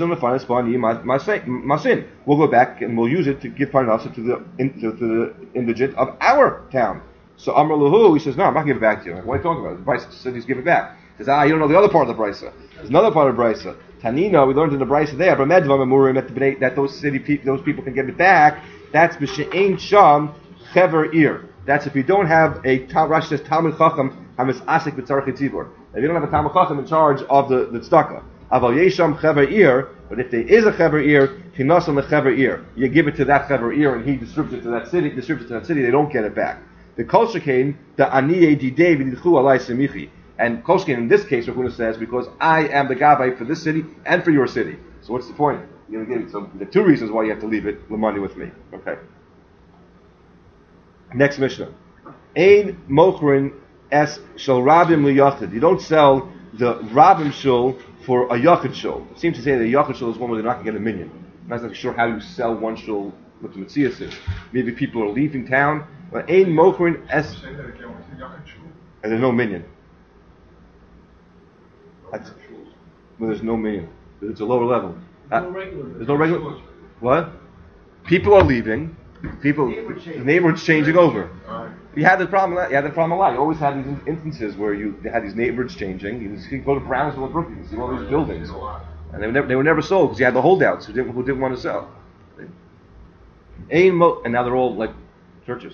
A: Masin. We'll go back and we'll use it to give parnasa to the in, to, to the indigent of our town. So Amr Lahu, he says, no, I'm not giving it back to you. Like, what are you talking about? The vice said he's give it back. Says, ah, you don't know the other part of the brisa. There's another part of the brisa. Tanina, we learned in the brisa there, but medva memurim that the that those city pe- those people can get it back. That's b'she'ein sham chever ir. That's if you don't have a Rashi says Talmud Chacham hamis asik b'tzarich tzibur. If you don't have a Talmud Chacham in charge of the the tzedakah. Aval yesham chever ir. But if there is a chever ir, hinasam lechever ir. You give it to that chever ir, and he distributes it to that city. Distributes it to that city. They don't get it back. The Kol Shekain, the Aniyeh Didei v'Nidchu Alai Semichi. And Kol Shekain in this case, Rav says, because I am the Gabbai for this city and for your city. So what's the point? You're gonna give it. So the two reasons why you have to leave it, the money with me. Okay. Next Mishnah. Ein Mochrin es shel Rabim liyachid. You don't sell the Rabim shul for a Yachid shul. It seems to say that a Yachid shul is one where they're not going to get a minion. I'm not sure how you sell one shul with the Metzias is. Maybe people are leaving town. But Ein Mochrin es... And there's no minion. That's, well, there's no minion. It's a lower level.
C: There's no regular.
A: There's no regular. What? People are leaving. People, the neighborhood's changing over. You had the problem. You had the problem a lot. You always had these instances where you had these neighborhoods changing. You could go to Brownsville and Brooklyn, you see all these buildings, and they were never, they were never sold because you had the holdouts who didn't who didn't want to sell. Ein mo, and now they're all like churches.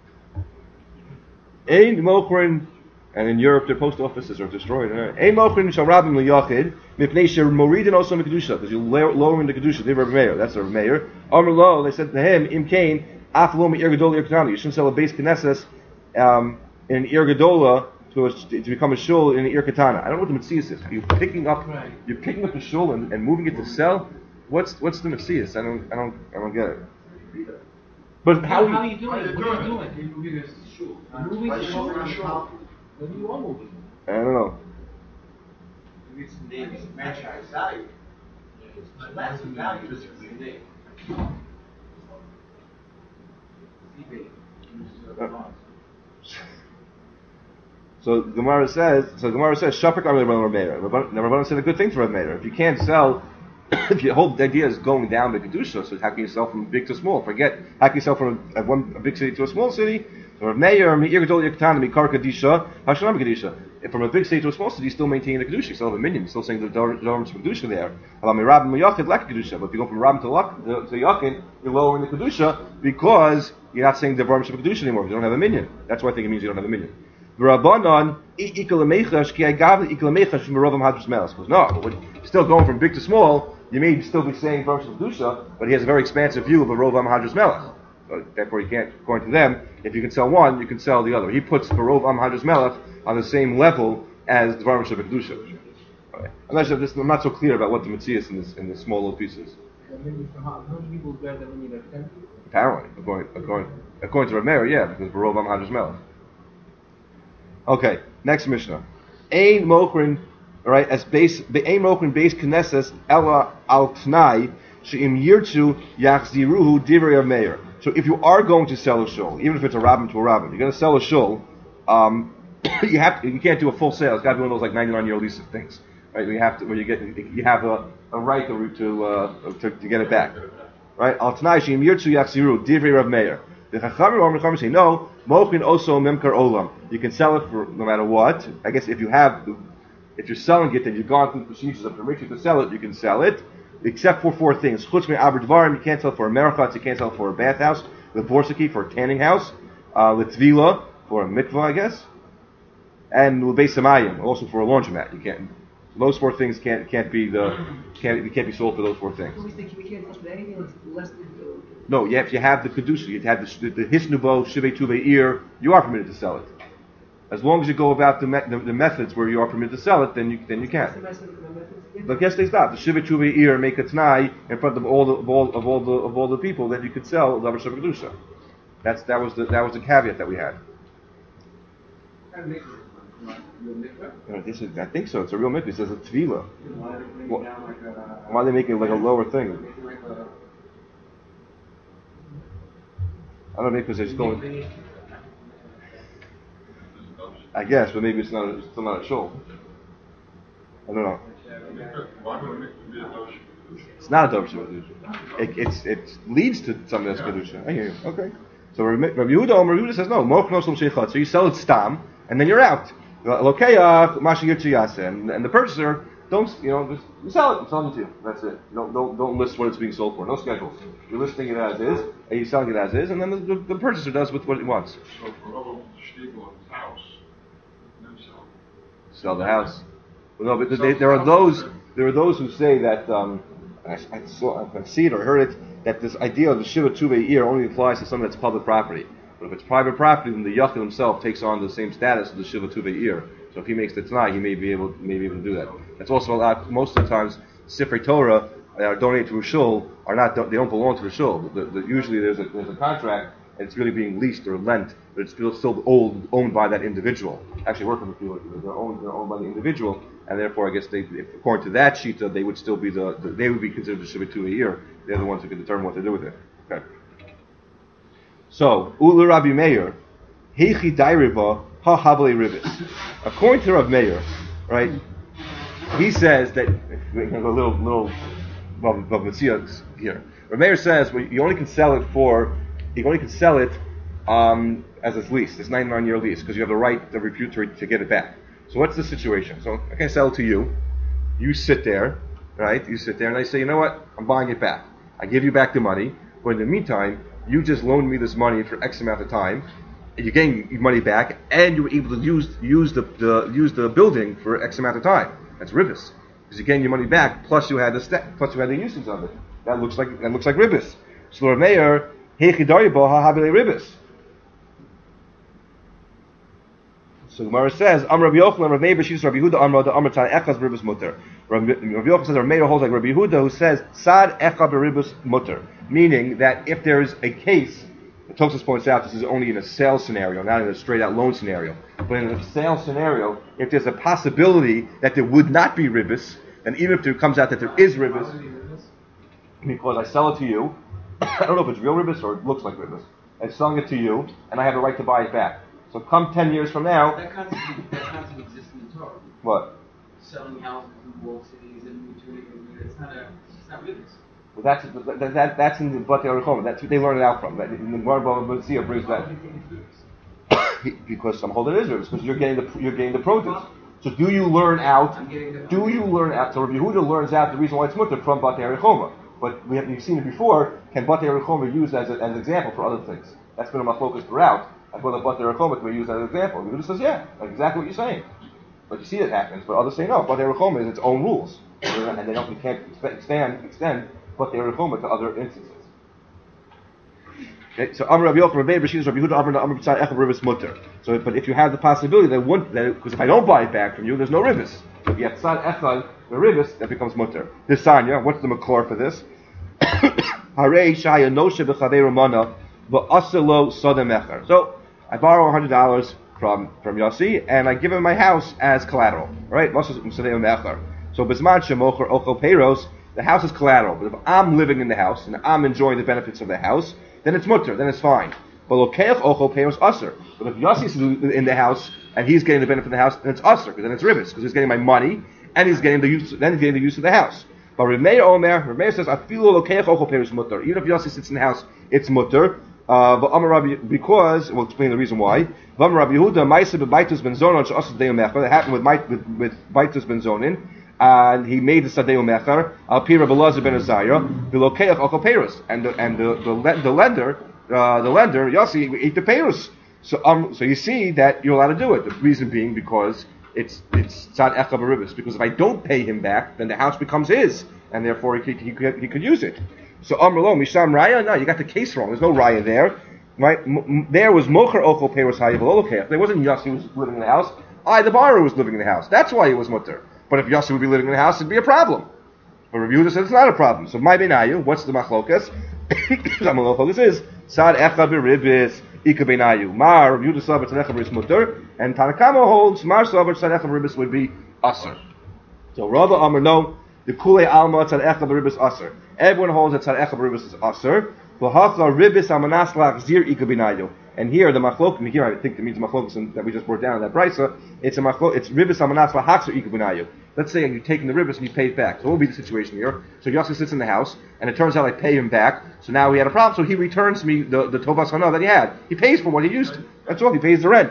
A: Ein mokrin, and in Europe their post offices are destroyed. Ein mokrin sharabim liyachid mipnei shemoridin also mikdusha because you lowering the kedusha. They were mayor. That's their mayor. Amar lo, they said to him, im kain af lo me'ir gedola ir katana. You shouldn't sell a base knesses um, in an ir gedola to, to become a shul in an ir katana. I don't know what the metzias is. Are you picking up?
C: Right.
A: You're picking up a shul and, and moving it to sell. What's what's the metzias? I don't I don't I don't get it. But how?
C: How are
A: you,
C: you doing it? What are you doing? Moving to shul. Moving to shul. What do you want moving?
A: I don't know.
E: It's Davis franchise.
D: Value. Less value.
A: So Gemara says. So Gemara says, "Shafik Amar Rabban Meir." Rabban said a good thing for Rabban Meir. If you can't sell, if your whole idea is going down the kedusha, so how can you sell from big to small? Forget how can you sell from a, a one a big city to a small city. So Rav Meir, Meir Gedol Yektan, Mikar Kedisha, Hashanam Kedisha. From a big city to a small city, you still maintain the kedusha. You still have a minion. You're still saying the Dharm's kedusha there. But if you go from Rabim to Lach to Yachin, you're lowering the kedusha because you're not saying the Dharm's kedusha anymore. You don't have a minion. That's why I think it means you don't have a minion. Rabbanon ikalamechash ki agav ikalamechash from Ravam Hadras Melas. Because no, when you're still going from big to small, you may still be saying Dharm's kedusha, but he has a very expansive view of a Ravam Hadras Melas. So therefore, you can't. According to them, if you can sell one, you can sell the other. He puts the Rov Am Hadras Melech on the same level as the Dvarim Shabbat Kedusha. Okay. I'm not sure this, I'm not so clear about what the mitzvah is in this in the small little pieces.
C: How many people better than we need like ten people?
A: Apparently, according according according to Rameir, yeah, because the Rov Am Hadras Melech. Okay, next Mishnah. Ein Mokrin, right? As base, Ein Mokrin base Knesses Ella Al Tnai Sheim Yirtu Yachziruhu Divrei Rameir. So if you are going to sell a shul, even if it's a rabbin to a rabbin, you're going to sell a shul. Um, you have to, you can't do a full sale. It's got to be one of those like ninety-nine year lease things, right? You have to where you get you have a, a right to to, uh, to to get it back, right? Al Tanai Shim Yirtzu Yachziru Divrei Rav Meir. The Chachamim or Chachamim say no. Mochin also Memkar Olam. You can sell it for no matter what. I guess if you have if you're selling it and you've gone through the procedures of permission to sell it, you can sell it. Except for four things. Chutz me aber dvarim, you can't sell for a merachatz, you can't sell for a bathhouse. Levorsaki for a tanning house. Uh, Litvila for a mikvah, I guess. And Lebeis Samayim, also for a laundromat. You can't. Those four things can't can't be the can't can't be sold for those four things.
C: We think we can't touch anything that's less than the.
A: No, you have, you have the kedusha, you have the the, the hisnubo shivei tuvei ir. You are permitted to sell it. As long as you go about the, me, the the methods where you are permitted to sell it, then you then you can. But guess they stop. The Shiva Chuva ear make a t'nai in front of all the of all of all the of all the people that you could sell Davar Shiva Kedusha. That's that was the that was the caveat that we had. Uh, this is, I think so. It's a real mikvah. It says a tvila. Why, why are they making it like a lower thing? I don't know, because it's going. I guess, but maybe it's not. It's still not a shul. I don't know. It's not a Davar Shiva Kedusha. It it's it leads to something that's Kedusha. I hear you. Okay. So Rabbi Yehuda, Rabbi Yehuda says no. So you sell it stam, and then you're out. Lokeach Mashi Yirtzu Yaseh, and and the purchaser don't you know just sell it. I'm selling it to you. That's it. Don't don't don't list what it's being sold for. No schedules. You're listing it as is, and you're selling it as is, and then the, the, the purchaser does with what he wants.
F: So for Rabbi Stiegel in his house, then sell.
A: Sell the house. Well, no, but they, there are those there are those who say that um, I, I saw I see it or heard it that this idea of the Shiva Tuve ear only applies to something that's public property. But if it's private property, then the Yachid himself takes on the same status as the Shiva Tuve ear. So if he makes the Tanai, he may be able may be able to do that. That's also a lot. Most of the times, Sifrei Torah that are donated to a shul are not they don't belong to the shul. The, the, usually there's a there's a contract and it's really being leased or lent, but it's still still owned owned by that individual. Actually, working with people, they're owned they're owned by the individual, and therefore I guess they, if, according to that shita, they would still be the, the they would be considered the Shiva Tuve ear. They're the ones who can determine what to do with it. Okay. So Ulu Rabbi Meir, Heichi Dairiva Ha Havle Ribis. According to Rabbi Meir, right, he says that we're going to go a little little Bav here. Rabbi Meir says well, you only can sell it for you only can sell it um, as it's leased. It's ninety-nine year lease because you have the right of repute to, to get it back. So what's the situation? So I can sell it to you. You sit there, right? You sit there and I say, you know what? I'm buying it back. I give you back the money, but in the meantime, you just loaned me this money for X amount of time. You're getting your money back, and you were able to use use the, the use the building for X amount of time. That's ribis, because you're getting your money back. Plus, you had the st- plus you had the usage of it. That looks like that looks like ribis. So Rav Meir heichidaribo hahabile ribis. So Gemara says, Am Rabbi Yochanan, Rav Meir b'shis Rabbi Yehuda Amra the Amr Tzad Echaz b'ribus mutter. Rabbi Yochanan says Rav Meir holds like Rabbi Yehuda, who says Sad Echad b'ribus mutter, meaning that if there is a case. Tosfos points out this is only in a sale scenario, not in a straight-out loan scenario. But in a sale scenario, if there's a possibility that there would not be ribis, and even if it comes out that there is ribis, because I sell it to you, I don't know if it's real ribis or it looks like ribis, I'm selling it to you, and I have the right to buy it back. So come ten years from now...
E: That concept, that concept exists in the Torah.
A: What?
E: Selling houses in walled cities and returning them. It's not a, it's not ribis.
A: Well, that's that, that, that's in the Batei Arichoma. That's what they learn it out from. That in the Gemara Bava brings that because some hold it is ribis because you're getting the you're getting the produce. So do you learn out? Do you learn out? So Rabbi Yehuda learns out the reason why it's mutter from Batei Arichoma. But we have you've seen it before. Can Batei Arichoma used as a, as an example for other things? That's been my focus throughout. As well as Batei Arichoma can be used as an example. Yehuda says yeah, like exactly what you're saying. But you see it happens. But others say no. Batei Arichoma is its own rules, and they don't you can't extend extend. But they are rechumed to other instances. Okay, so Amar Rabbi Yochanan, Rabbi B'shis, Rabbi Yehuda, Amar Amar B'tzai Echad Ribis Mutter. So, but if you have the possibility that one, because if I don't buy it back from you, there's no ribis. So if you have Tzad Echad, the ribis, that becomes mutter. This Sanya, what's the makor for this? Harei Shaya Noshe B'Chavei Ramana V'Aselo Sodem Echer. So I borrow one hundred dollars from from Yossi, and I give him my house as collateral. Right? So Bisman Shemocher Ochel Peiros. The house is collateral, but if I'm living in the house and I'm enjoying the benefits of the house, then it's mutter, then it's fine. But lokeach ochel peiros aser. But if Yossi is in the house and he's getting the benefit of the house, then it's aser, because then it's ribis, because he's getting my money and he's getting the use, then he's getting the use of the house. But Rav Meir Omer, Rav Meir says, afilu lokeach ochel peiros mutter. Even if Yossi sits in the house, it's mutter. Uh, but Amar Rabbi, because we'll explain the reason why. Amar Rabbi Yehuda, Ma'aseh b'Baitus ben Zonon she'aseh deyu mecher. That happened with with with Baitus ben Zonin. And he made the Sadeu Mechar, Al Pi Rabbi Elazar ben Azariah, V'lokeach Ochel Peiros, and the and the the, the lender, uh, the lender Yossi ate the Peiros. So um, so you see that you're allowed to do it. The reason being because it's it's Tzad Echad B'Ribis. Because if I don't pay him back, then the house becomes his, and therefore he he, he could he could use it. So Amr Lo Misham Raya, no, you got the case wrong. There's no Raya there. Right? M- there was Mocher Ochel Peiros Hayav V'Lokeach. There wasn't Yossi who was living in the house. I, the borrower, was living in the house. That's why he was mutter. But if Yossi would be living in the house, it'd be a problem. But Rabbi Yehuda said it's not a problem. So my benayu, what's the machlokas? The machlokas is sad echad beribis ika benayu. Mar Rabbi Yehuda sabar tzad echad beribis mutter, and Tanakama holds mar sabar tzad echad beribis would be aser. So Rabbi Amar no, the kule alma tzad echad beribis aser. Everyone holds that tzad echad beribis is aser. V'hacha ribis amanas lachzir ika benayu. And here the machlokim here I think it means machlokim that we just brought down in that brisa. It's a machlok. It's ribis amanas lahachzer ikabunayu. Let's say you're taking the ribis and you pay it back. So what will be the situation here? So Yossi sits in the house, and it turns out I pay him back. So now we had a problem. So he returns me the the tovas hana that he had. He pays for what he used to. That's all. He pays the rent.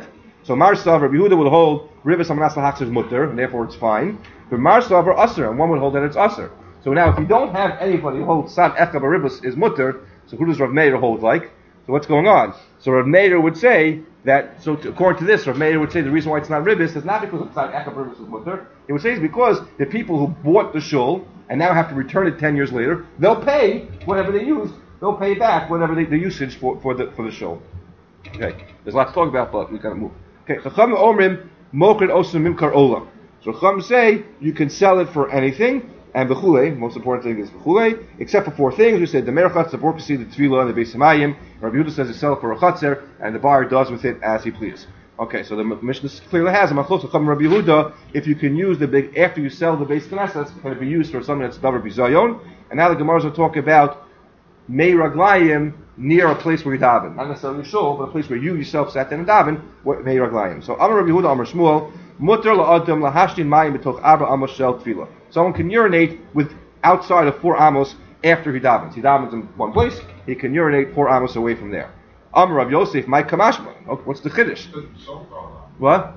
A: So Marsav, Rabbi Yehuda would hold Ribas Amanas Lahakser is mutter, and therefore it's fine. But Marsav or Usr, and one would hold that it's Usr. So now, if you don't have anybody who holds Sad Echab or Ribas is mutter, so who does Rav Meir hold like? So what's going on? So Rav Meir would say that, so to, according to this, Rav Meir would say the reason why it's not Ribis is not because it's not Echab or Ribas is mutter. It would say it's because the people who bought the shul and now have to return it ten years later, they'll pay whatever they used, they'll pay back whatever they, the usage for, for the for the shul. Okay, there's a lot to talk about, but we gotta move. Okay, Chacham Omrim Mokrin Osum Mimkar Olam. So Chacham say you can sell it for anything, and Bechule, most important thing is Bechule, except for four things. We said the Merachatz, the Borkasi, the Tefillah, and the Beis Hamayim. Rabbi Yehuda says you sell it for a Chatzer, and the buyer does with it as he pleases. Okay, so the Mishnah clearly has a Machlos Chacham Rabbi Yehuda. If you can use the big after you sell the Beis Knesset, can it be used for something that's Davar Bizayon? And now the Gemara will talk about Mei Raglayim near a place where you daven, not necessarily shul, but a place where you yourself sat down and daven. What Mei Raglayim? So Amar Rabbi Yehuda, Amar Shmuel, Mutter la'adam lahashtin mayim b'toch arba amos shel tefillah. Someone can urinate with outside of four amos after he davens. He davens in one place, he can urinate four amos away from there. Amar Rav Yosef, my kamashma. Okay, what's the chiddush? What?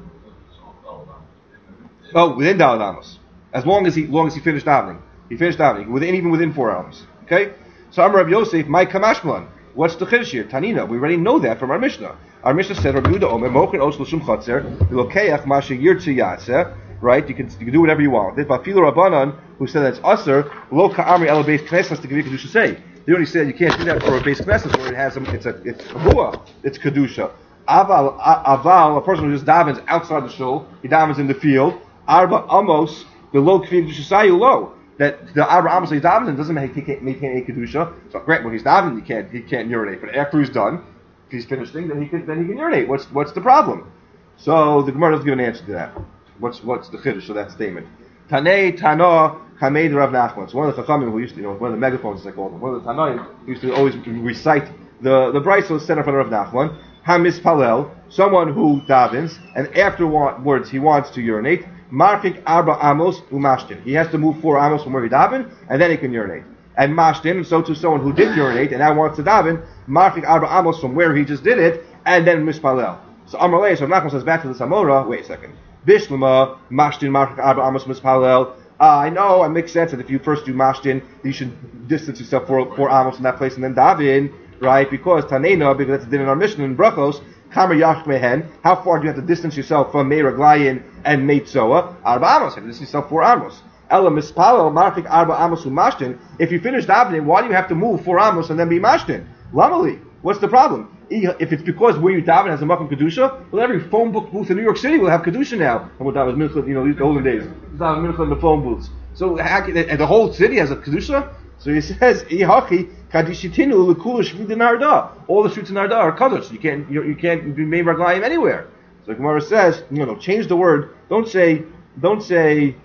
A: Oh, within daled amos. As long as he, long as he finished davening, he finished davening within even within four amos. Okay. So Amar Rav Yosef, my kamashman. What's the chiddush here? Tanina. We already know that from our Mishnah. Our Mishnah said, Rabbi Yehuda Omer, Mochin Os L'Shum Chatzer, V'Lokeach Masha Yirtzi Yatzeh. Right? You can you can do whatever you want. This Bafilu Rabbanan, who said that's Aser, Lo Ka'amri Ela Beis Knesset to give you kedusha say. They only said you can't do that for a Beis Knesset where it has some. It's a it's a hua. It's kedusha. Aval aval a person who just davens outside the shul, he davens in the field. Arba Amos below Kvi Kedusha Sayu low. That the Arba Amos he's davening doesn't make he can't make any kedusha. So great, when he's davening, he can't he can't urinate. But after he's done, if he's finishing, then he can then he can urinate. What's what's the problem? So the Gemara doesn't give an answer to that. What's what's the chiddush of that statement? Tanei Tana Hamed Rav Nachman. So one of the Chachamim who used to, you know, one of the megaphones as I call them, one of the Tanaim used to always recite the the Brisa set up in Rav Nachman. Hamis Palel, someone who davens and afterwards he wants to urinate. Markik Arba Amos Umashtin. He has to move four Amos from where he daven and then he can urinate. And Mashtin, and so to someone who did urinate and now wants to daven, Markik Arba Amos from where he just did it and then Mispalel. So Amalei, so Rav Nachman says back to the Samora. Wait a second. Bishlama, Mashtin, Markik, Arba, Amos, Mispalel. Uh, I know, it makes sense that if you first do Mashtin, you should distance yourself four, four Amos in that place and then daven, right? Because Tanena, because that's the din in our mission in Brachos, Kamer Yach Mehen, how far do you have to distance yourself from Meir Aglayin and Meitzoa? Arba Amos, you have to distance yourself four Amos. Ela Mispalel, Markik, Arba, Amos, Mashtin. If you finish davening, why do you have to move four Amos and then be Mashtin? Lamali, what's the problem? If it's because where you daven has a Makom Kedusha, well, every phone book booth in New York City will have Kedusha now. And what that was, you know, these olden days. It's not Mincha in the phone booths. So, and the whole city has a Kedusha? So he says, Ihachi, Kadishitinu, Lekula, Shvida Narda. All the streets in Narda are Kadosh. You can't, you, you can't be made Raglayim anywhere. So Gemara says, no, no, change the word. Don't say, don't say,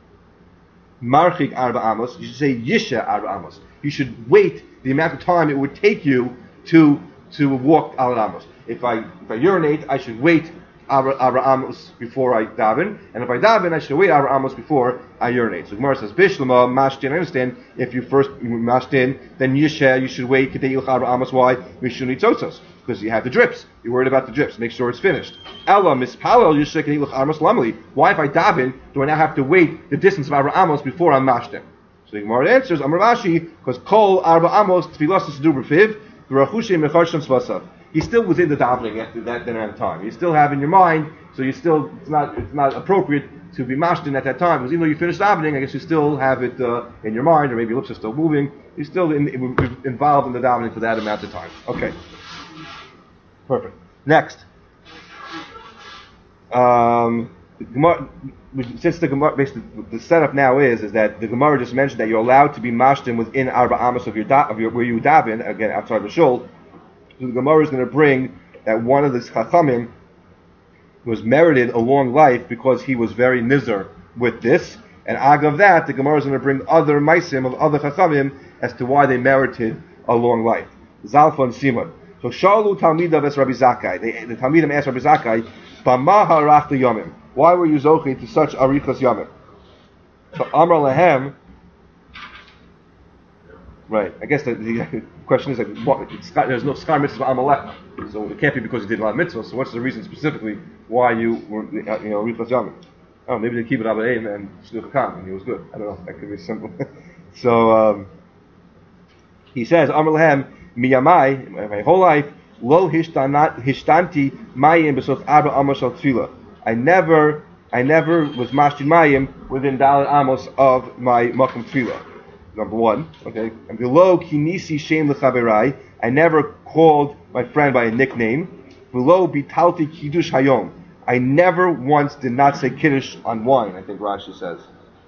A: Marchik Arba Amos. You should say Yisha Arba Amos. You should wait the amount of time it would take you to to walk Al Amos. If I if I urinate, I should wait Arba Amos before I daven, and if I daven, I should wait Arba Amos before I urinate. So Gemara says Bishlama Mashtin. I understand if you first Mashtin, then Yisha you should wait Kedei Arba Amos. Why? We should need tzotzos because you have the drips. You're worried about the drips. Make sure it's finished. Ella Mispalel Yisha Kedei Arba Amos Lamali. Why, if I daven, do I now have to wait the distance of Arba Amos before I'm Mashtin? So the Gemara answers Amar Rashi because Kol Arba Amos Tfilas Sedur B'Fiv. He's still within the davening after that amount of time. You still have in your mind, so you still it's not it's not appropriate to be mashtin at that time because even though you finished davening, I guess you still have it uh, in your mind, or maybe your lips are still moving. You're still in, in, involved in the davening for that amount of time. Okay, perfect. Next, um, the Gemara, since the Gemara, basically the setup now is is that the Gemara just mentioned that you're allowed to be mashtin within arba amos of your da, of your where you daven, again outside the shul. So the Gemara is going to bring that one of the chachamim was merited a long life because he was very nizar with this, and agav that the Gemara is going to bring other maisim of other chachamim as to why they merited a long life. Zalfa and Simon. So shalu talmidav es Rabbi Zakkai. The, the talmidim asked Rabbi Zakkai, "Bama harach yomim? Why were you zochi to such arichas yomim?" So Amar Lahem. Right. I guess the, the question is like, what? It's, there's no schar mitzvah amalek, so it can't be because you did a lot of mitzvahs. So what's the reason specifically why you were, you know, richas yamin? Oh, maybe they keep it abayim and shluch kam, and he was good. I don't know. That could be simple. so um, he says, Amar lehem miyamai, my whole life, lo hishtanat hishtanti mayim b'sof arba amos al tefillah. I never, I never was mashtin mayim within dalet amos of my makom tefillah. Number one, okay. And below kinisi shem lechaberai, I never called my friend by a nickname. Below bitalti kiddush hayom, I never once did not say kiddush on wine. I think Rashi says.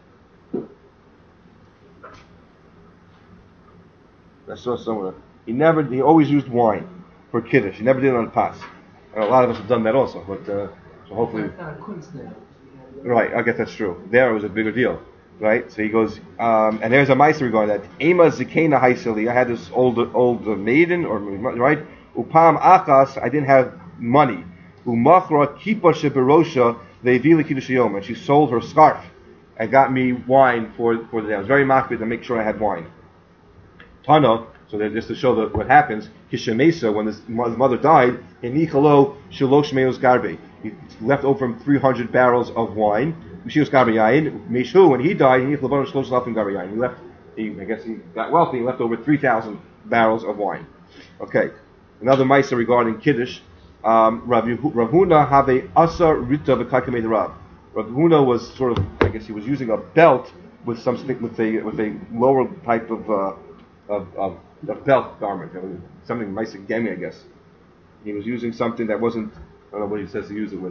A: I saw somewhere. He never. He always used wine for kiddush. He never did it on pas. And a lot of us have done that also, but uh, so hopefully.
C: It's not a kunst now.
A: Right, I guess that's true. There it was a bigger deal. Right, so he goes, um, and there's a meiser regarding that. Ema zikena haiseli. I had this old old maiden, or right, upam achas. I didn't have money. Umachra kipa sheberosha ve'ivili kiddush yom, and she sold her scarf and got me wine for for the day. I was very makbid to make sure I had wine. Tana. So that just to show the, what happens, Kishemesa, when his, his mother died, Enichalo Shalosh Meos Garbe. He left over him three hundred barrels of wine. Mishios Garbe Yain. Meshu, when he died, he Shalosh Lafim Garbe Yain. He left, he, I guess he got wealthy, he left over three thousand barrels of wine. Okay. Another Maisa regarding Kiddush. Um, Rav Huna have a Asa Rita V'Kakamei Rav. Rav Huna was sort of, I guess he was using a belt with some, with a, with a lower type of, uh, of, of the belt garment, something nice again, I guess. He was using something that wasn't, I don't know what he says to use it with.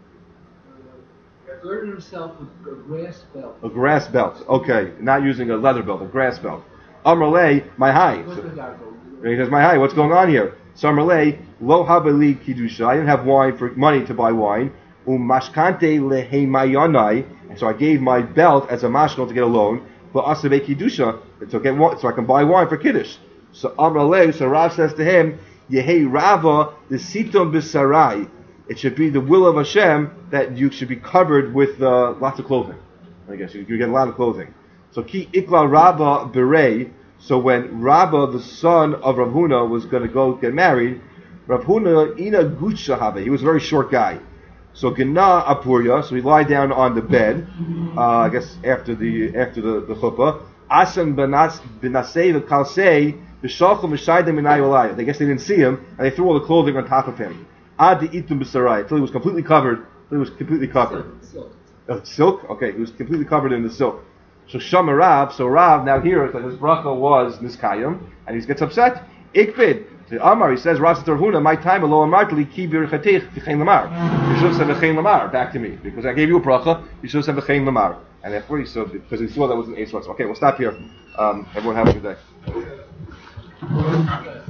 C: Girded himself with a grass belt.
A: A grass belt, okay. Not using a leather belt, a grass belt. Amrlay, my high.
C: What's
A: So,
C: the gargle?
A: he says, my high, what's going on here? So Amrlay, lo habeli kidusha. I didn't have wine for money to buy wine. Um mashkante lehemayanai. And so I gave my belt as a mashkal to get a loan. But asabe kidusha, to get so I can buy wine for kiddush. So Amraleh, so Rav says to him, Yehei Rava the sitom b'sarai. It should be the will of Hashem that you should be covered with uh, lots of clothing. I guess you, you get a lot of clothing. So ki ikla Rabba berei. So when Rabba, the son of Rav Huna, was going to go get married, Rav Huna ina gutsha have. He was a very short guy. So gena apurya. So he lied down on the bed. Uh, I guess after the after the, the chuppah. Asan b'nasei v'kalsei. I guess they didn't see him, and they threw all the clothing on top of him. Ad itum b'sarai, until he was completely covered. Until he was completely covered.
C: Silk.
A: Uh, silk? Okay, he was completely covered in the silk. So Shama Rav, so Rav now hears that his bracha was niskayim, and he gets upset. Ikvid. So Amar, he says, Rav said to Rav Huna, my time alo amartli ki birchatich v'chein lamar. You should have said v'chein lamar back to me, because I gave you a bracha. You should have said v'chein lamar. And therefore he said, because he saw that was an ace. Okay, we'll stop here. Um, everyone have a good day.
B: Okay.